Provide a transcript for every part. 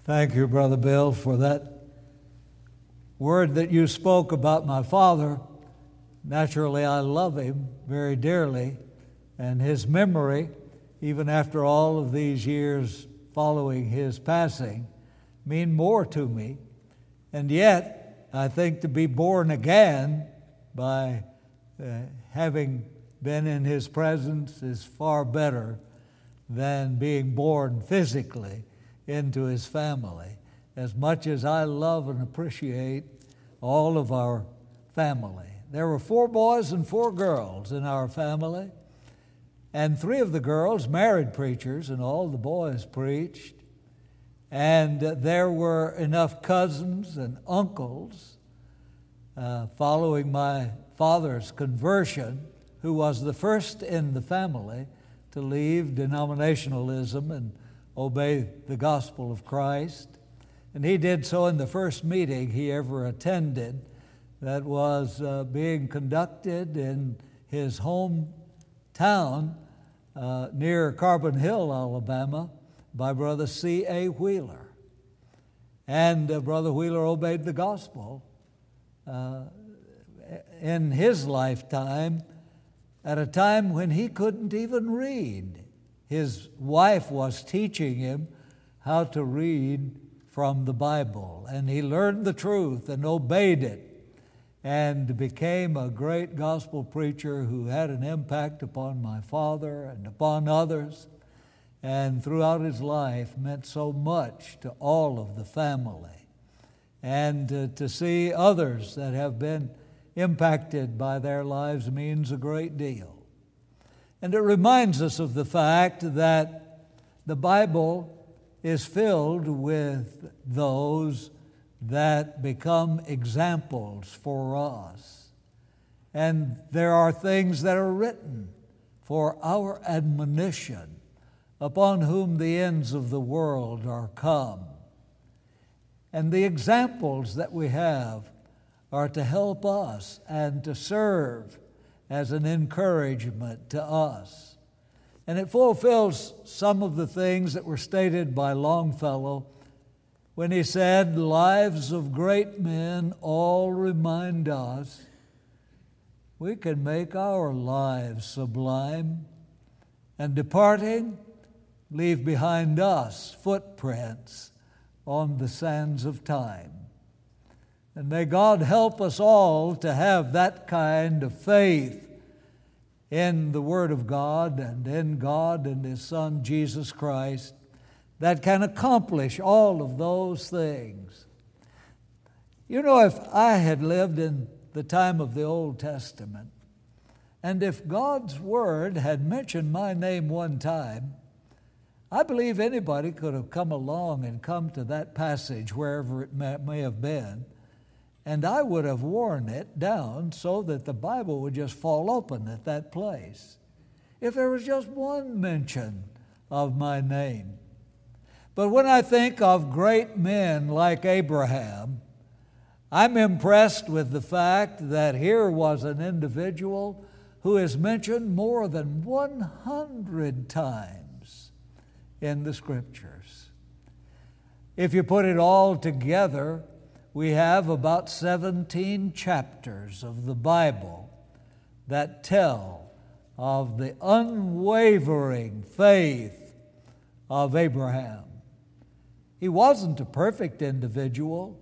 Thank you, Brother Bill, for that word that you spoke about my father. Naturally, I love him very dearly, and his memory, even after all of these years following his passing, mean more to me. And yet, I think to be born again by having been in his presence is far better than being born physically into his family. As much as I love and appreciate all of our family. There were 4 boys and 4 girls in our family, and 3 of the girls married preachers, and all the boys preached. And there were enough cousins and uncles following my father's conversion, who was the first in the family to leave denominationalism and obey the gospel of Christ. And he did so in the first meeting he ever attended that was being conducted in his hometown near Carbon Hill, Alabama, by Brother C.A. Wheeler. And Brother Wheeler obeyed the gospel in his lifetime at a time when he couldn't even read. His wife was teaching him how to read from the Bible, and he learned the truth and obeyed it and became a great gospel preacher who had an impact upon my father and upon others, and throughout his life meant so much to all of the family. And to see others that have been impacted by their lives means a great deal. And it reminds us of the fact that the Bible is filled with those that become examples for us. And there are things that are written for our admonition, upon whom the ends of the world are come. And the examples that we have are to help us and to serve as an encouragement to us. And it fulfills some of the things that were stated by Longfellow when he said, "Lives of great men all remind us we can make our lives sublime, and departing, leave behind us footprints on the sands of time." And may God help us all to have that kind of faith in the Word of God and in God and His Son, Jesus Christ, that can accomplish all of those things. You know, if I had lived in the time of the Old Testament, and if God's Word had mentioned my name one time, I believe anybody could have come along and come to that passage, wherever it may have been, and I would have worn it down so that the Bible would just fall open at that place, if there was just one mention of my name. But when I think of great men like Abraham, I'm impressed with the fact that here was an individual who is mentioned more than 100 times in the Scriptures. If you put it all together, we have about 17 chapters of the Bible that tell of the unwavering faith of Abraham. He wasn't a perfect individual.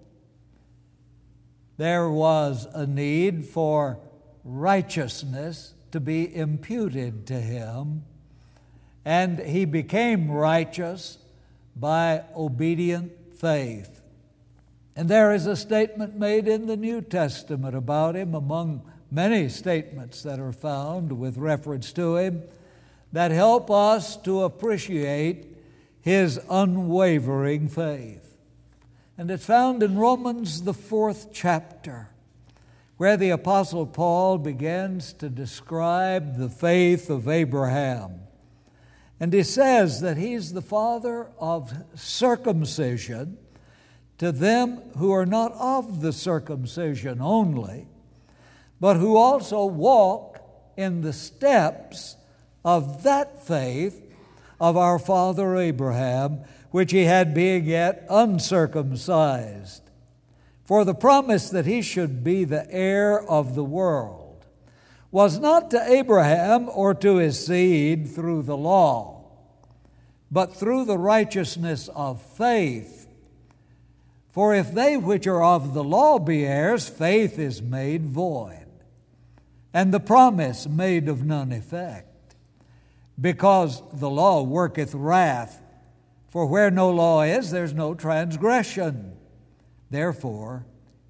There was a need for righteousness to be imputed to him, and he became righteous by obedient faith. And there is a statement made in the New Testament about him, among many statements that are found with reference to him, that help us to appreciate his unwavering faith. And it's found in Romans, the 4th chapter, where the Apostle Paul begins to describe the faith of Abraham. And he says that he's the father of circumcision to them who are not of the circumcision only, but who also walk in the steps of that faith of our father Abraham, which he had being yet uncircumcised. For the promise that he should be the heir of the world was not to Abraham or to his seed through the law, but through the righteousness of faith. For if they which are of the law be heirs, faith is made void, and the promise made of none effect. Because the law worketh wrath, for where no law is, there's no transgression. Therefore,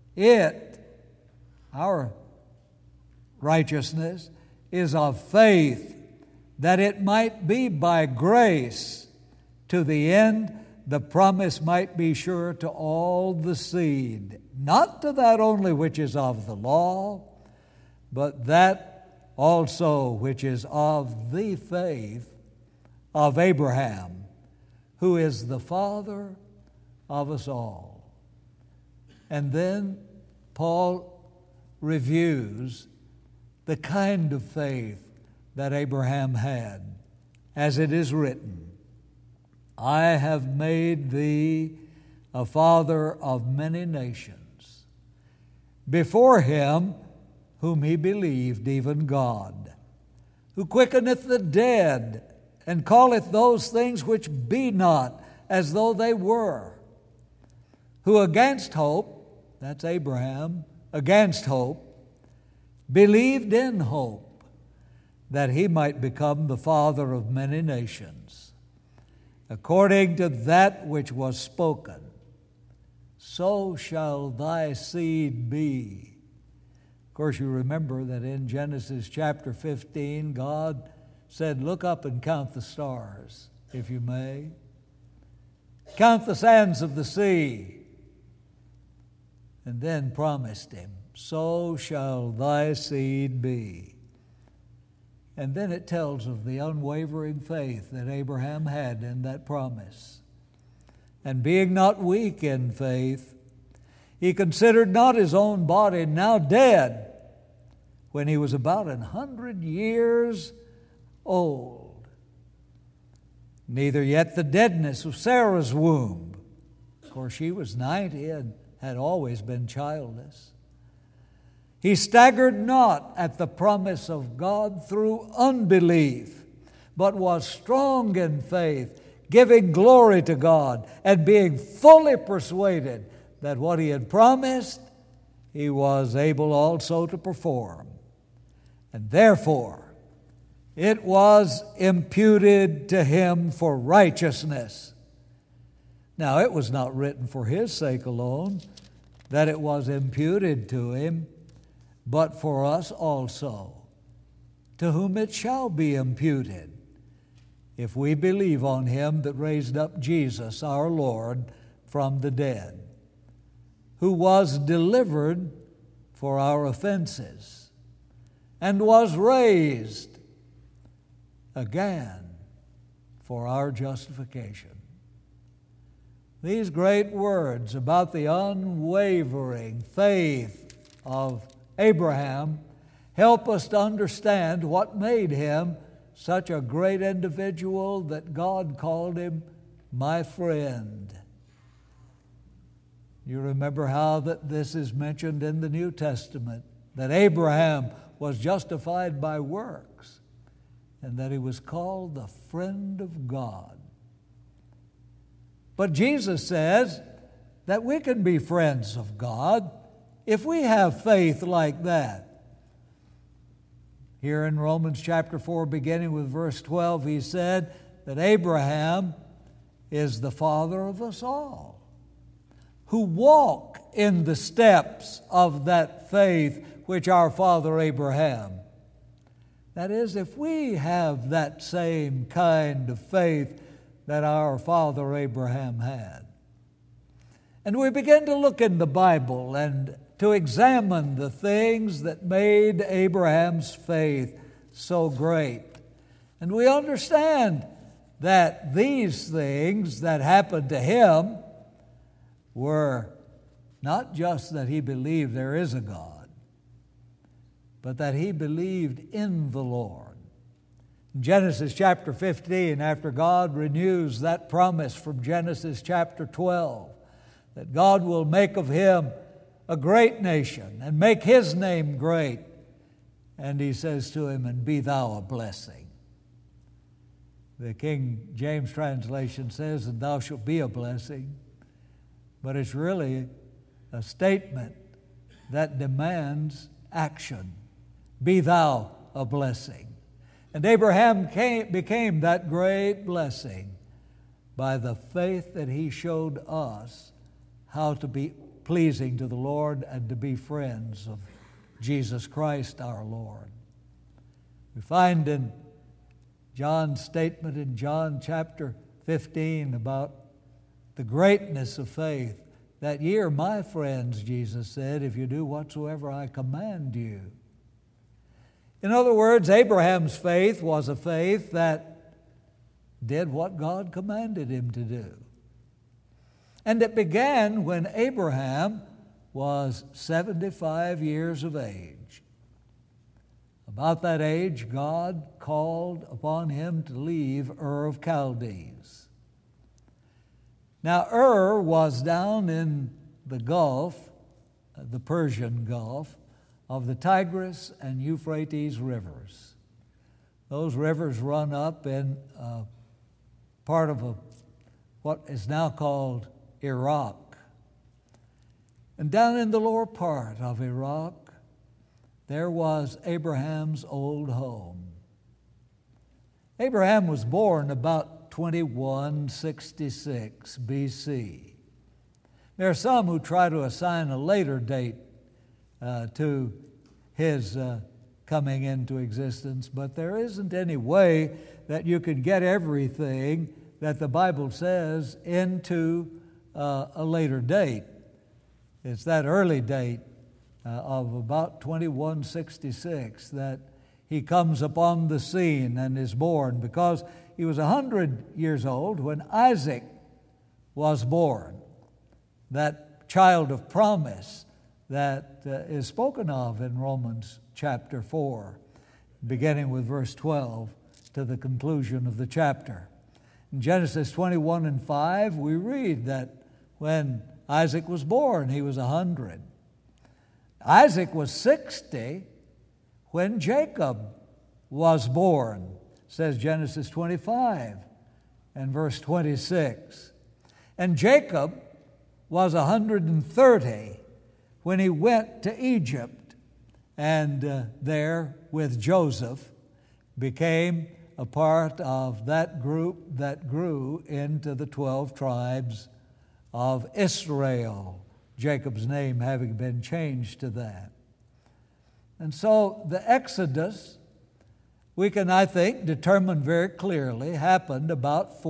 our righteousness, is of faith, that it might be by grace, to the end the promise might be sure to all the seed, not to that only which is of the law, but that also which is of the faith of Abraham, who is the father of us all. And then Paul reviews the kind of faith that Abraham had, as it is written, I have made thee a father of many nations, before him whom he believed, even God, who quickeneth the dead, and calleth those things which be not as though they were, who against hope, that's Abraham, against hope, believed in hope, that he might become the father of many nations, according to that which was spoken, so shall thy seed be. Of course, you remember that in Genesis chapter 15, God said, look up and count the stars, if you may. Count the sands of the sea. And then promised him, so shall thy seed be. And then it tells of the unwavering faith that Abraham had in that promise. And being not weak in faith, he considered not his own body now dead, when he was about 100 years old, neither yet the deadness of Sarah's womb. Of course, she was 90 and had always been childless. He staggered not at the promise of God through unbelief, but was strong in faith, giving glory to God, and being fully persuaded that what he had promised, he was able also to perform. And therefore, it was imputed to him for righteousness. Now, it was not written for his sake alone that it was imputed to him, but for us also, to whom it shall be imputed, if we believe on him that raised up Jesus our Lord from the dead, who was delivered for our offenses, and was raised again for our justification. These great words about the unwavering faith of Abraham help us to understand what made him such a great individual that God called him my friend. You remember how that this is mentioned in the New Testament, that Abraham was justified by works, and that he was called the friend of God. But Jesus says that we can be friends of God if we have faith like that. Here in Romans chapter 4, beginning with verse 12, he said that Abraham is the father of us all, who walk in the steps of that faith which our father Abraham. That is, if we have that same kind of faith that our father Abraham had. And we begin to look in the Bible and to examine the things that made Abraham's faith so great. And we understand that these things that happened to him were not just that he believed there is a God, but that he believed in the Lord. In Genesis chapter 15, after God renews that promise from Genesis chapter 12, that God will make of him a great nation and make his name great, and he says to him, "And be thou a blessing." The King James translation says, "And thou shalt be a blessing," but it's really a statement that demands action. Be thou a blessing. And Abraham became that great blessing by the faith that he showed us how to be pleasing to the Lord and to be friends of Jesus Christ our Lord. We find in John's statement in John chapter 15 about the greatness of faith, that ye are my friends, Jesus said, if you do whatsoever I command you. In other words, Abraham's faith was a faith that did what God commanded him to do. And it began when Abraham was 75 years of age. About that age, God called upon him to leave Ur of Chaldees. Now, Ur was down in the Gulf, the Persian Gulf, of the Tigris and Euphrates rivers. Those rivers run up in part of what is now called Iraq. And down in the lower part of Iraq, there was Abraham's old home. Abraham was born about 2166 BC. There are some who try to assign a later date to his coming into existence, but there isn't any way that you can get everything that the Bible says into a later date. It's that early date of about 2166 that he comes upon the scene and is born, because he was 100 years old when Isaac was born, that child of promise that is spoken of in Romans chapter 4, beginning with verse 12 to the conclusion of the chapter. In Genesis 21 and 5, we read that when Isaac was born, he was 100. Isaac was 60 when Jacob was born, says Genesis 25 and verse 26. And Jacob was 130 when he went to Egypt, and there with Joseph became a part of that group that grew into the 12 tribes of Israel, Jacob's name having been changed to that. And so the Exodus, we can, I think, determine very clearly, happened about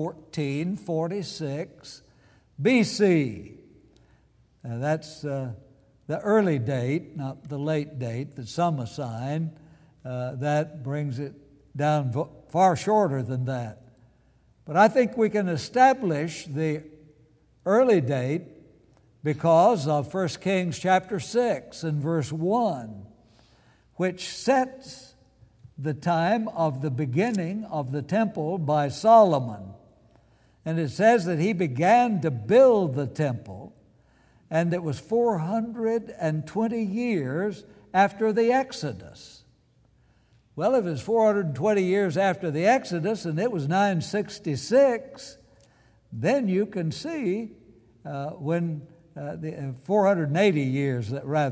1446 BC. That's the early date, not the late date that some assign. That brings it down far shorter than that. But I think we can establish the early date because of 1 Kings chapter 6 and verse 1, which sets the time of the beginning of the temple by Solomon. And it says that he began to build the temple, and it was 420 years after the Exodus. Well, if it's 420 years after the Exodus and it was 966, then you can see when the 480 years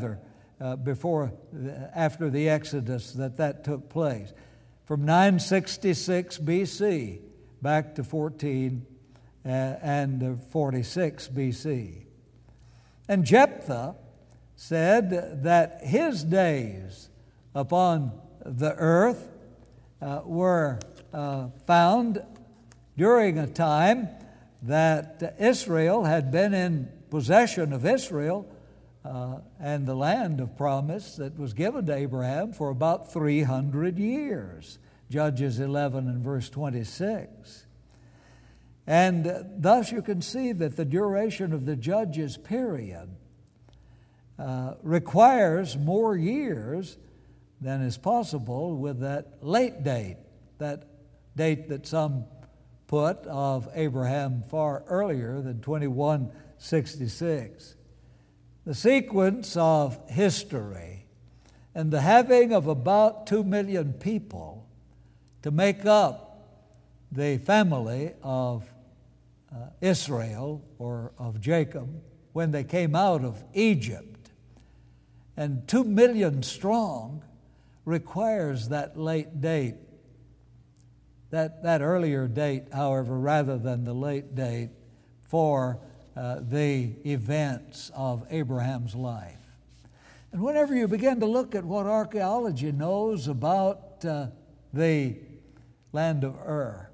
after the Exodus that took place, from 966 BC back to 1446 BC. And Jephthah said that his days upon the earth were found during a time that Israel had been in possession of Israel and the land of promise that was given to Abraham for about 300 years. Judges 11 and verse 26. And thus you can see that the duration of the judges' period requires more years than is possible with that late date, that date that some put of Abraham far earlier than 2166. The sequence of history and the having of about 2 million people to make up the family of Israel, or of Jacob, when they came out of Egypt, and 2 million strong, requires that late date. That earlier date, however, rather than the late date for the events of Abraham's life. And whenever you begin to look at what archaeology knows about the land of Ur,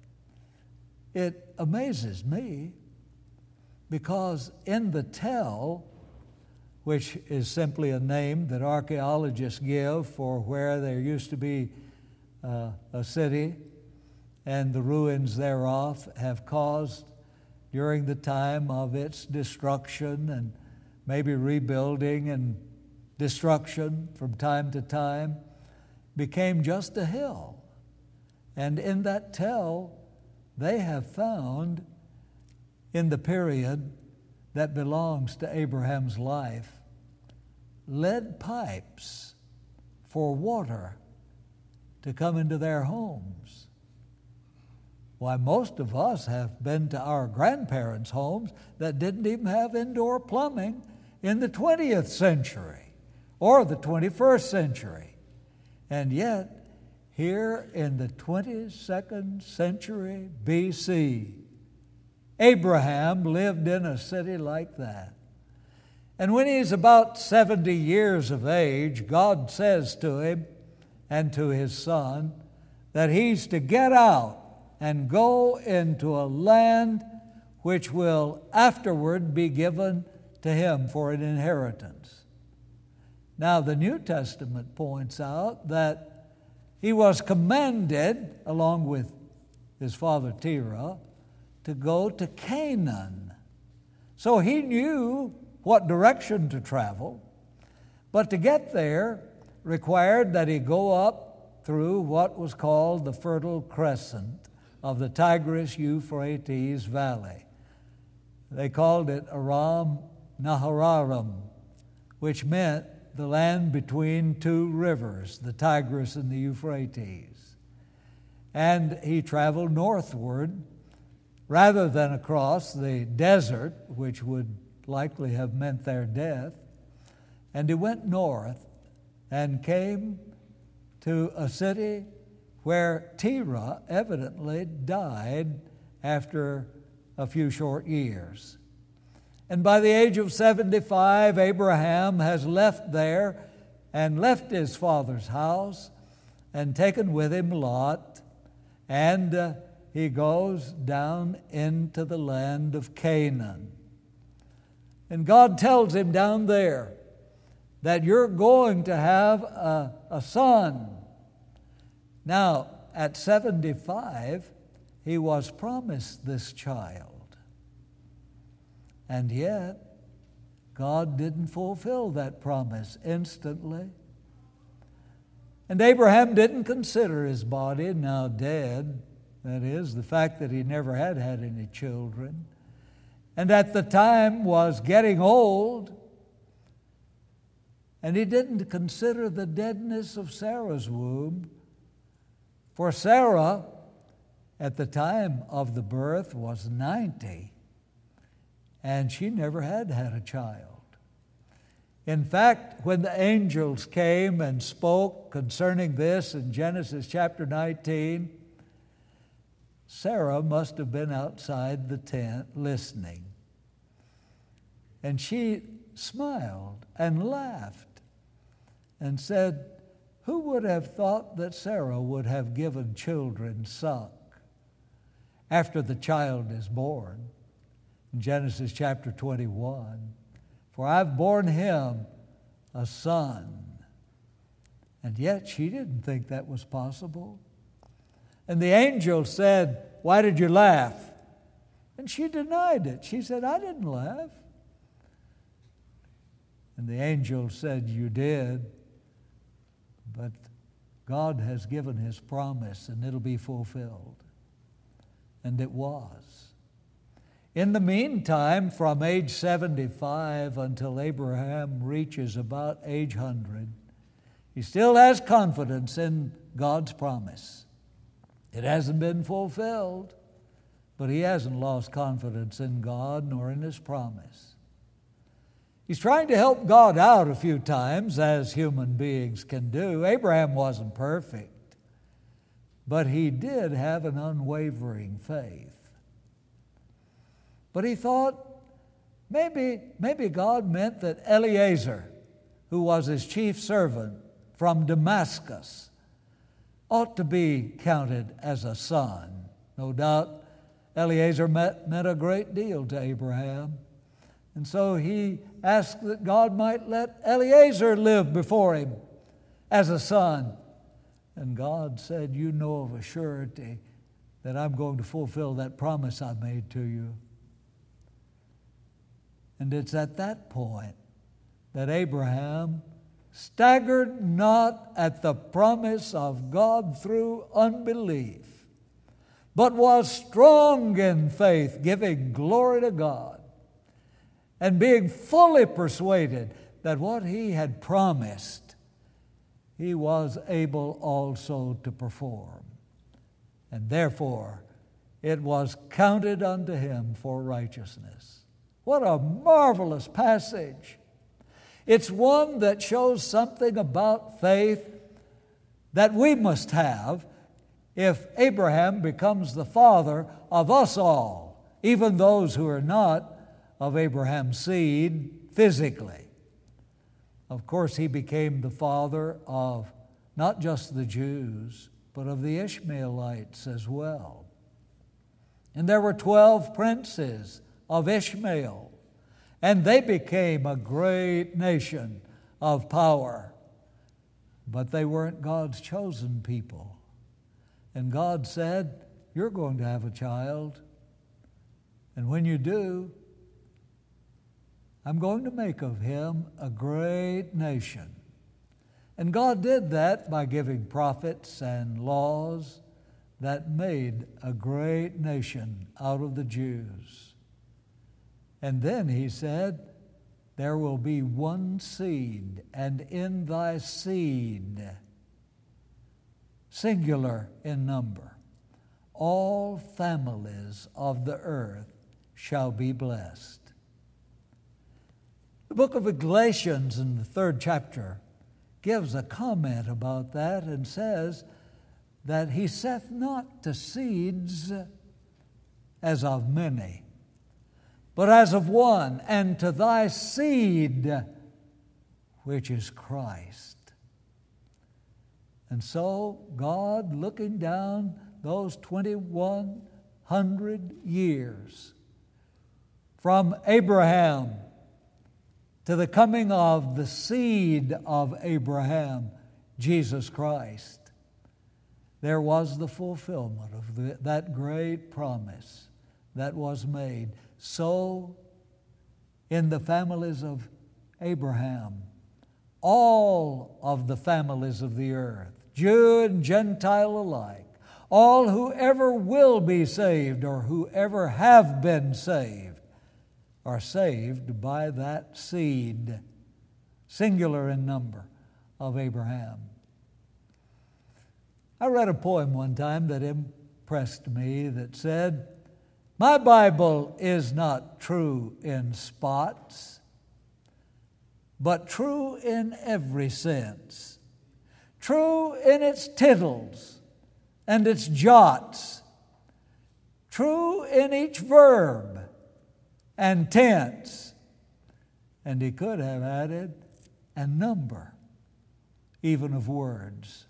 it amazes me, because in the Tell, which is simply a name that archaeologists give for where there used to be a city, and the ruins thereof have caused, during the time of its destruction and maybe rebuilding and destruction from time to time, became just a hill. And in that Tell, they have found, in the period that belongs to Abraham's life, lead pipes for water to come into their homes. Why, most of us have been to our grandparents' homes that didn't even have indoor plumbing in the 20th century or the 21st century. And yet, here in the 22nd century BC, Abraham lived in a city like that. And when he's about 70 years of age, God says to him and to his son that he's to get out and go into a land which will afterward be given to him for an inheritance. Now, the New Testament points out that he was commanded, along with his father Terah, to go to Canaan. So he knew what direction to travel, but to get there required that he go up through what was called the Fertile Crescent of the Tigris-Euphrates Valley. They called it Aram Naharaim, which meant the land between two rivers, the Tigris and the Euphrates. And he traveled northward rather than across the desert, which would likely have meant their death. And he went north and came to a city where Terah evidently died after a few short years. And by the age of 75, Abraham has left there and left his father's house and taken with him Lot, and he goes down into the land of Canaan. And God tells him down there that you're going to have a son. Now, at 75, he was promised this child. And yet, God didn't fulfill that promise instantly. And Abraham didn't consider his body now dead, that is, the fact that he never had any children, and at the time was getting old. And he didn't consider the deadness of Sarah's womb, for Sarah, at the time of the birth, was 90, and she never had a child. In fact, when the angels came and spoke concerning this in Genesis chapter 19, Sarah must have been outside the tent listening. And she smiled and laughed and said, "Who would have thought that Sarah would have given children suck after the child is born?" In Genesis chapter 21, "For I've borne him a son." And yet she didn't think that was possible. And the angel said, "Why did you laugh?" And she denied it. She said, "I didn't laugh." And the angel said, "You did, but God has given His promise and it'll be fulfilled. And it was. In the meantime, from age 75 until Abraham reaches about age 100, he still has confidence in God's promise. It hasn't been fulfilled, but he hasn't lost confidence in God nor in His promise. He's trying to help God out a few times, as human beings can do. Abraham wasn't perfect, but he did have an unwavering faith. But he thought maybe God meant that Eliezer, who was his chief servant from Damascus, ought to be counted as a son. No doubt Eliezer meant a great deal to Abraham. And so he asked that God might let Eliezer live before him as a son. And God said, you know of a surety that I'm going to fulfill that promise I made to you. And it's at that point that Abraham staggered not at the promise of God through unbelief, but was strong in faith, giving glory to God, and being fully persuaded that what he had promised, he was able also to perform. And therefore, it was counted unto him for righteousness. What a marvelous passage. It's one that shows something about faith that we must have if Abraham becomes the father of us all, even those who are not of Abraham's seed physically. Of course, he became the father of not just the Jews, but of the Ishmaelites as well. And there were 12 princes of Ishmael, and they became a great nation of power. But they weren't God's chosen people. And God said, you're going to have a child, and when you do, I'm going to make of him a great nation. And God did that by giving prophets and laws that made a great nation out of the Jews. And then he said, there will be one seed, and in thy seed, singular in number, all families of the earth shall be blessed. The book of Galatians in the 3rd chapter gives a comment about that and says that he saith not to seeds as of many, but as of one, and to thy seed, which is Christ. And so God, looking down those 2,100 years from Abraham to the coming of the seed of Abraham, Jesus Christ, there was the fulfillment of that great promise that was made. So, in the families of Abraham, all of the families of the earth, Jew and Gentile alike, all who ever will be saved or who ever have been saved, are saved by that seed, singular in number, of Abraham. I read a poem one time that impressed me that said, my Bible is not true in spots, but true in every sense. True in its tittles and its jots. True in each verb and tense. And he could have added a number, even of words.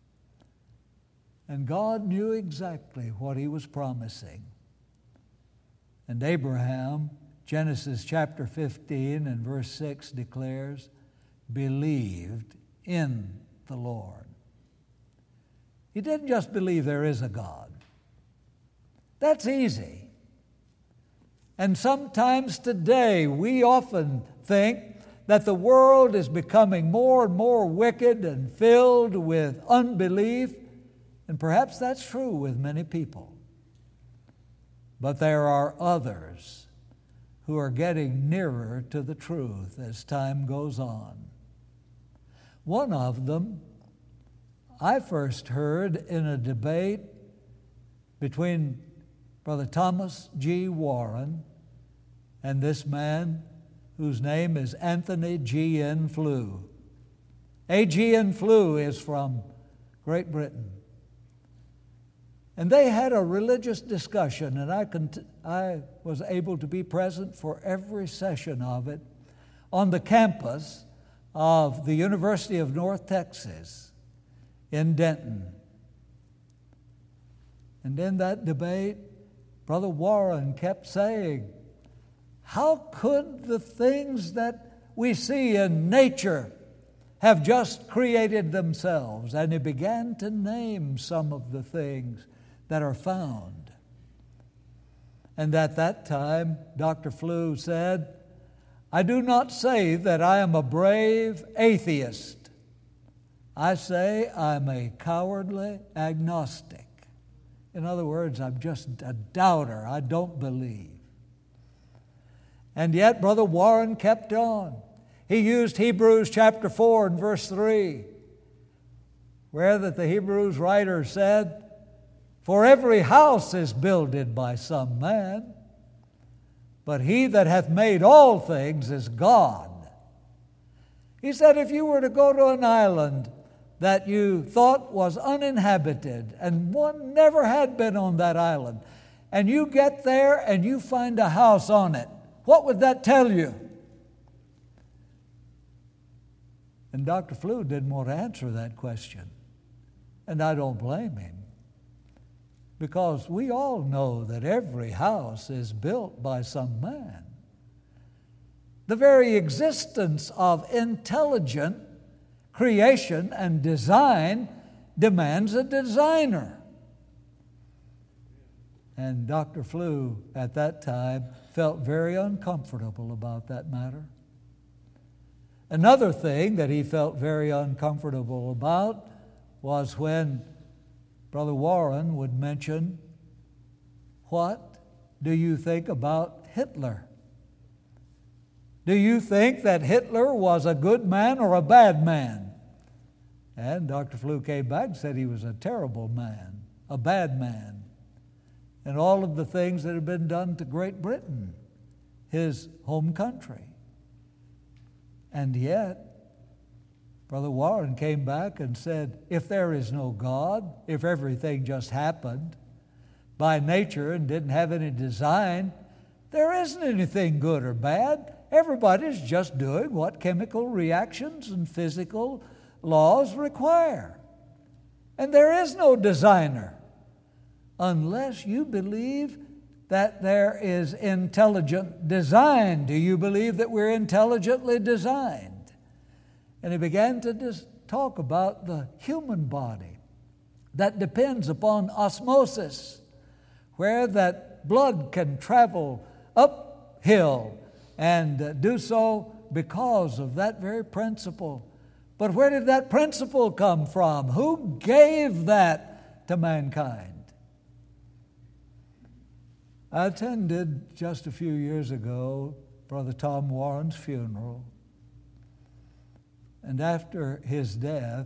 And God knew exactly what he was promising. And Abraham, Genesis chapter 15 and verse 6 declares, believed in the Lord. He didn't just believe there is a God. That's easy. And sometimes today we often think that the world is becoming more and more wicked and filled with unbelief, and perhaps that's true with many people. But there are others who are getting nearer to the truth as time goes on. One of them I first heard in a debate between Brother Thomas G. Warren and this man whose name is Anthony G. N. Flew. A.G. N. Flew is from Great Britain. And they had a religious discussion, and I was able to be present for every session of it on the campus of the University of North Texas in Denton. And in that debate, Brother Warren kept saying, how could the things that we see in nature have just created themselves? And he began to name some of the things that are found. And at that time, Dr. Flew said, I do not say that I am a brave atheist. I say I'm a cowardly agnostic. In other words, I'm just a doubter. I don't believe. And yet, Brother Warren kept on. He used Hebrews chapter 4 and verse 3, where that the Hebrews writer said, for every house is builded by some man, but he that hath made all things is God. He said if you were to go to an island that you thought was uninhabited, and one never had been on that island, and you get there and you find a house on it, what would that tell you? And Dr. Flew didn't want to answer that question. And I don't blame him. Because we all know that every house is built by some man. The very existence of intelligent creation and design demands a designer. And Dr. Flew at that time felt very uncomfortable about that matter. Another thing that he felt very uncomfortable about was when Brother Warren would mention, what do you think about Hitler? Do you think that Hitler was a good man or a bad man? And Dr. Flew came back and said he was a terrible man, a bad man. And all of the things that had been done to Great Britain, his home country. And yet, Brother Warren came back and said, if there is no God, if everything just happened by nature and didn't have any design, there isn't anything good or bad. Everybody's just doing what chemical reactions and physical laws require. And there is no designer unless you believe that there is intelligent design. Do you believe that we're intelligently designed? And he began to talk about the human body that depends upon osmosis, where that blood can travel uphill and do so because of that very principle. But where did that principle come from? Who gave that to mankind? I attended just a few years ago Brother Tom Warren's funeral. And after his death,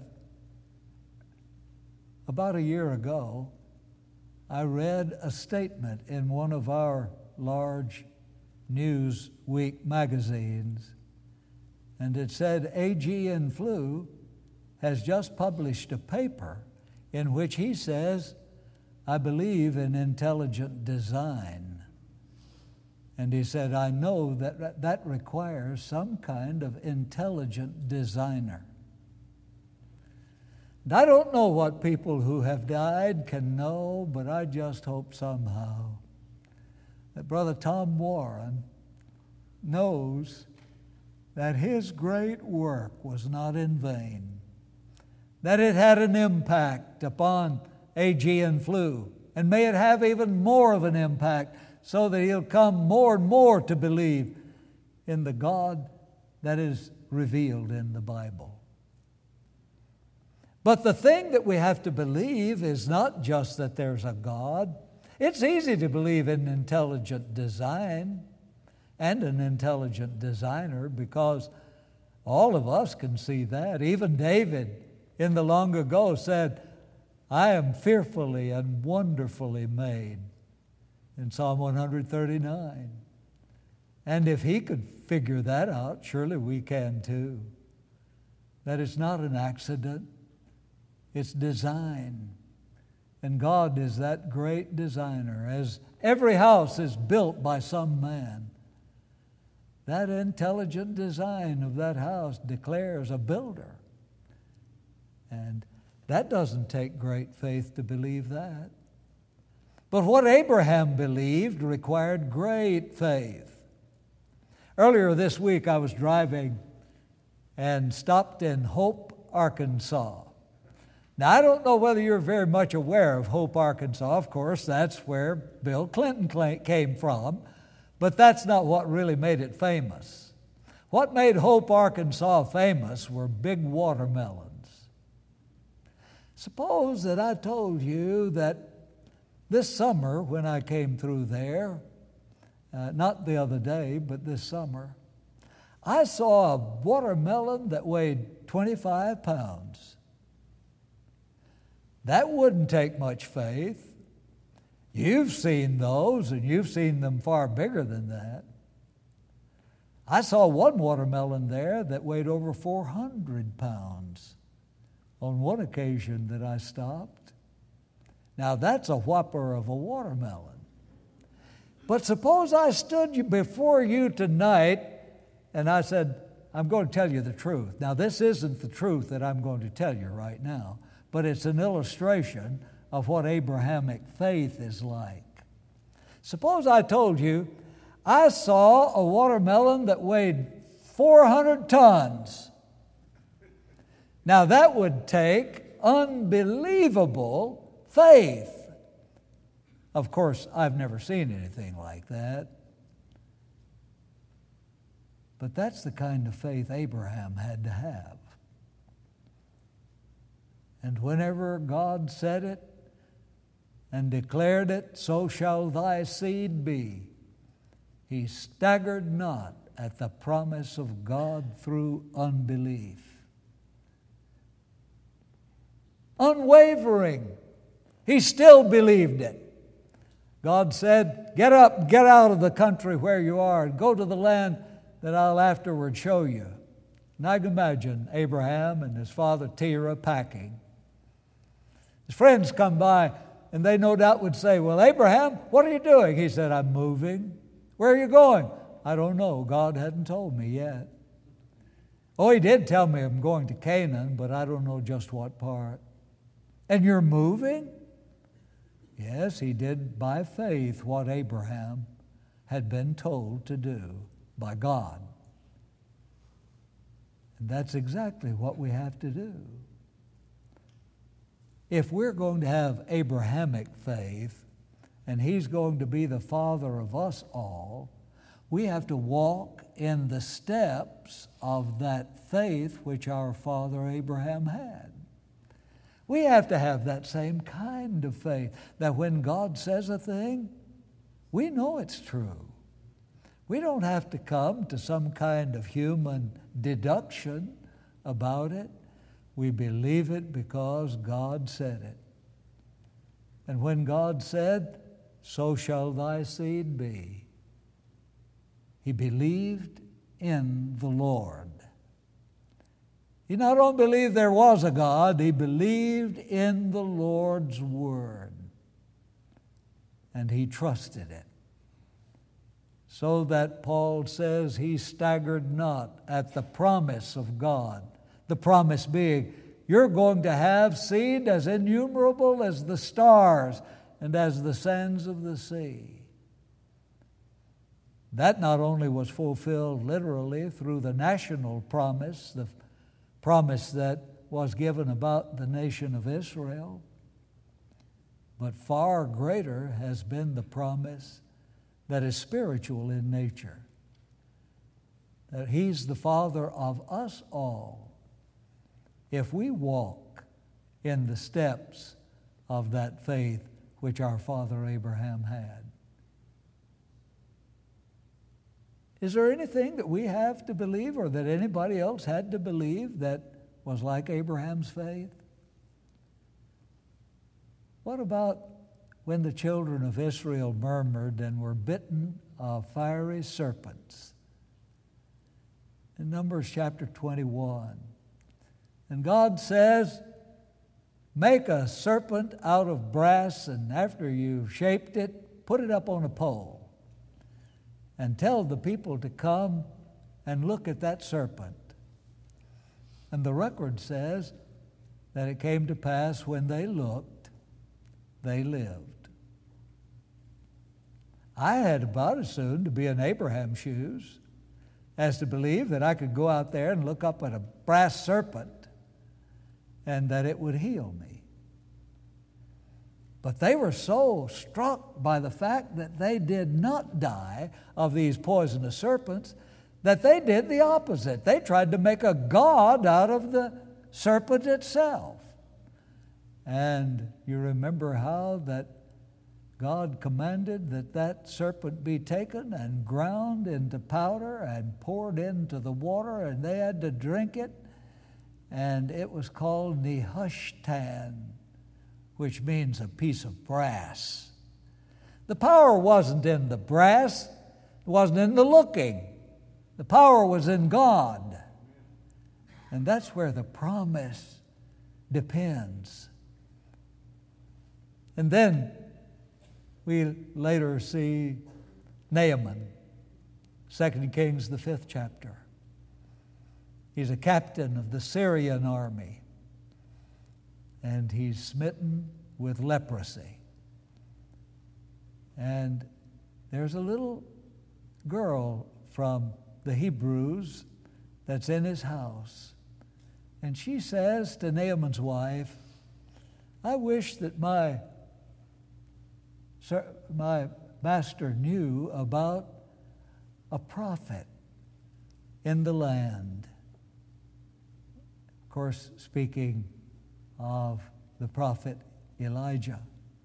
about a year ago, I read a statement in one of our large Newsweek magazines, and it said A.G. N. Flew has just published a paper in which he says, I believe in intelligent design. And he said, I know that requires some kind of intelligent designer. And I don't know what people who have died can know, but I just hope somehow that Brother Tom Warren knows that his great work was not in vain, that it had an impact upon A.G. N. Flew, and may it have even more of an impact so that he'll come more and more to believe in the God that is revealed in the Bible. But the thing that we have to believe is not just that there's a God. It's easy to believe in intelligent design and an intelligent designer because all of us can see that. Even David in the long ago said, I am fearfully and wonderfully made in Psalm 139. And if he could figure that out, surely we can too. That it's not an accident, it's design. And God is that great designer. As every house is built by some man, that intelligent design of that house declares a builder. And that doesn't take great faith to believe that. But what Abraham believed required great faith. Earlier this week, I was driving and stopped in Hope, Arkansas. Now, I don't know whether you're very much aware of Hope, Arkansas. Of course, that's where Bill Clinton came from, but that's not what really made it famous. What made Hope, Arkansas famous were big watermelons. Suppose that I told you that this summer when I came through there, not the other day, but this summer, I saw a watermelon that weighed 25 pounds. That wouldn't take much faith. You've seen those, and you've seen them far bigger than that. I saw one watermelon there that weighed over 400 pounds on one occasion that I stopped. Now, that's a whopper of a watermelon. But suppose I stood before you tonight and I said, I'm going to tell you the truth. Now, this isn't the truth that I'm going to tell you right now, but it's an illustration of what Abrahamic faith is like. Suppose I told you, I saw a watermelon that weighed 400 tons. Now, that would take unbelievable faith. Of course, I've never seen anything like that. But that's the kind of faith Abraham had to have. And whenever God said it and declared it, so shall thy seed be, he staggered not at the promise of God through unbelief. Unwavering. He still believed it. God said, get up, get out of the country where you are, and go to the land that I'll afterward show you. And I can imagine Abraham and his father Terah packing. His friends come by, and they no doubt would say, well, Abraham, what are you doing? He said, I'm moving. Where are you going? I don't know. God hadn't told me yet. Oh, he did tell me I'm going to Canaan, but I don't know just what part. And you're moving? Yes, he did by faith what Abraham had been told to do by God. And that's exactly what we have to do. If we're going to have Abrahamic faith, and he's going to be the father of us all, we have to walk in the steps of that faith which our father Abraham had. We have to have that same kind of faith, that when God says a thing, we know it's true. We don't have to come to some kind of human deduction about it. We believe it because God said it. And when God said, so shall thy seed be, he believed in the Lord. He not only believed there was a God, he believed in the Lord's word. And he trusted it. So that Paul says he staggered not at the promise of God. The promise being, you're going to have seed as innumerable as the stars and as the sands of the sea. That not only was fulfilled literally through the national promise, the promise that was given about the nation of Israel, but far greater has been the promise that is spiritual in nature. that He's the Father of us all if we walk in the steps of that faith which our father Abraham had. Is there anything that we have to believe or that anybody else had to believe that was like Abraham's faith? What about when the children of Israel murmured and were bitten of fiery serpents? In Numbers chapter 21. And God says, make a serpent out of brass, and after you've shaped it, put it up on a pole. And tell the people to come and look at that serpent. And the record says that it came to pass when they looked, they lived. I had about as soon to be in Abraham's shoes as to believe that I could go out there and look up at a brass serpent and that it would heal me. But they were so struck by the fact that they did not die of these poisonous serpents that they did the opposite. They tried to make a god out of the serpent itself. And you remember how that God commanded that that serpent be taken and ground into powder and poured into the water, and they had to drink it. And it was called Nehushtan, which means a piece of brass. The power wasn't in the brass. It wasn't in the looking. The power was in God. And that's where the promise depends. And then we later see Naaman, 2 Kings, the 5th chapter. He's a captain of the Syrian army, and he's smitten with leprosy. And there's a little girl from the Hebrews that's in his house, and she says to Naaman's wife, I wish that my master knew about a prophet in the land. Of course, speaking of the prophet Elijah.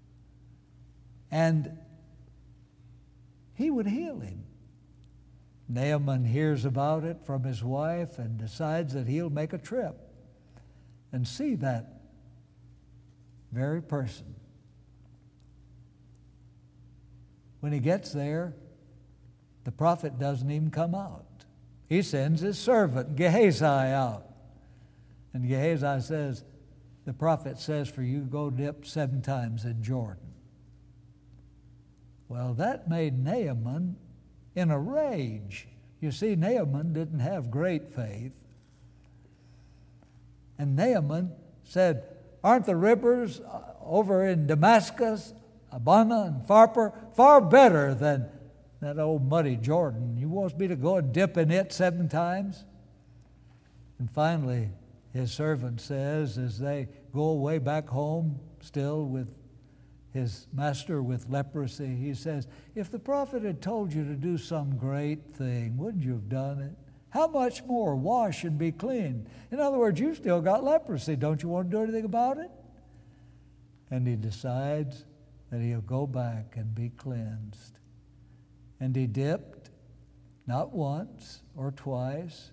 And he would heal him. Naaman hears about it from his wife and decides that he'll make a trip and see that very person. When he gets there, the prophet doesn't even come out. He sends his servant Gehazi out. And Gehazi says, the prophet says for you go dip 7 times in Jordan. Well, that made Naaman in a rage. You see, Naaman didn't have great faith. And Naaman said, aren't the rivers over in Damascus, Abana and Pharpar, far better than that old muddy Jordan? You want me to go and dip in it 7 times? And finally, his servant says, as they go away back home, still with his master with leprosy, he says, if the prophet had told you to do some great thing, wouldn't you have done it? How much more wash and be clean? In other words, you've still got leprosy. Don't you want to do anything about it? And he decides that he'll go back and be cleansed. And he dipped, not once or twice,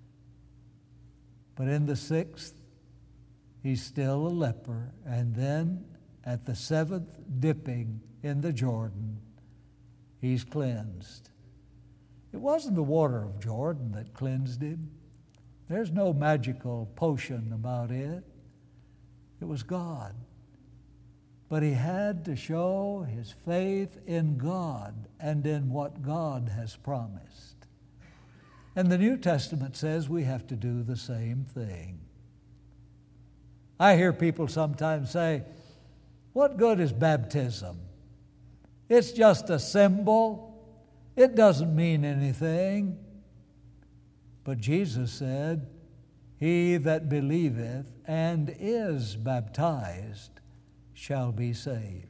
but in the 6th, he's still a leper. And then at the 7th dipping in the Jordan, he's cleansed. It wasn't the water of Jordan that cleansed him. There's no magical potion about it. It was God. But he had to show his faith in God and in what God has promised. And the New Testament says we have to do the same thing. I hear people sometimes say, what good is baptism? It's just a symbol. It doesn't mean anything. But Jesus said, he that believeth and is baptized shall be saved.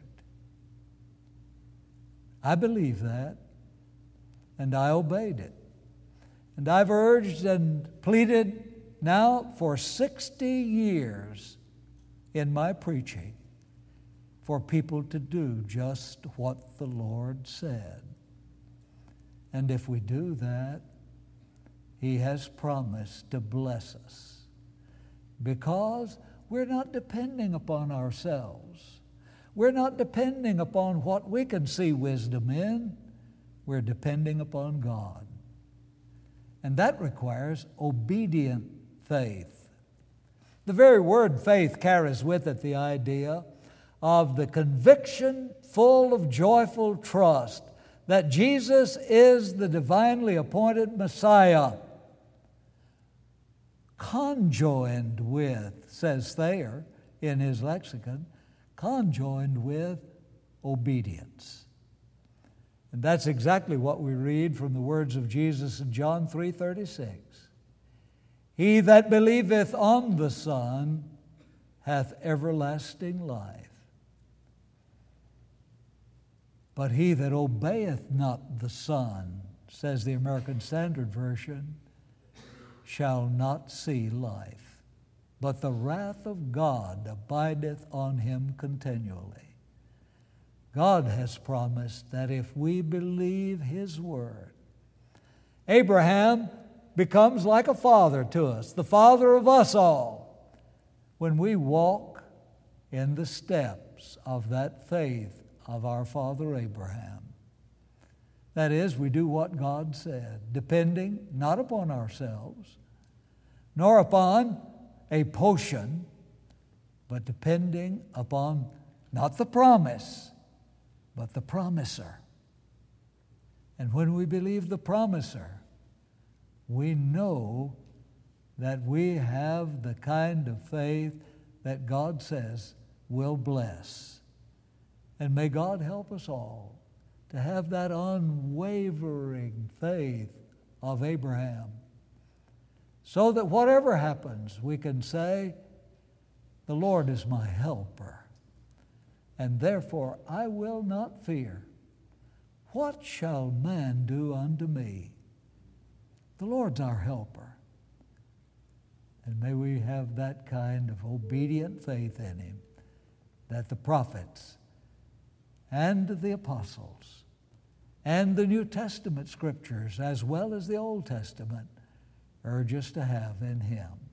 I believe that, and I obeyed it. And I've urged and pleaded now for 60 years in my preaching for people to do just what the Lord said. And if we do that, He has promised to bless us, because we're not depending upon ourselves. We're not depending upon what we can see wisdom in. We're depending upon God. And that requires obedient faith. The very word faith carries with it the idea of the conviction full of joyful trust that Jesus is the divinely appointed Messiah, conjoined with, says Thayer in his lexicon, conjoined with obedience. And that's exactly what we read from the words of Jesus in John 3:36. He that believeth on the Son hath everlasting life. But he that obeyeth not the Son, says the American Standard Version, shall not see life, but the wrath of God abideth on him continually. God has promised that if we believe His word, Abraham becomes like a father to us, the father of us all, when we walk in the steps of that faith of our father Abraham. That is, we do what God said, depending not upon ourselves, nor upon a potion, but depending upon not the promise, but the promiser. And when we believe the promiser, we know that we have the kind of faith that God says will bless. And may God help us all to have that unwavering faith of Abraham, so that whatever happens, we can say, the Lord is my helper, and therefore I will not fear. What shall man do unto me? The Lord's our helper. And may we have that kind of obedient faith in Him that the prophets and the apostles and the New Testament scriptures, as well as the Old Testament, urge us to have in Him.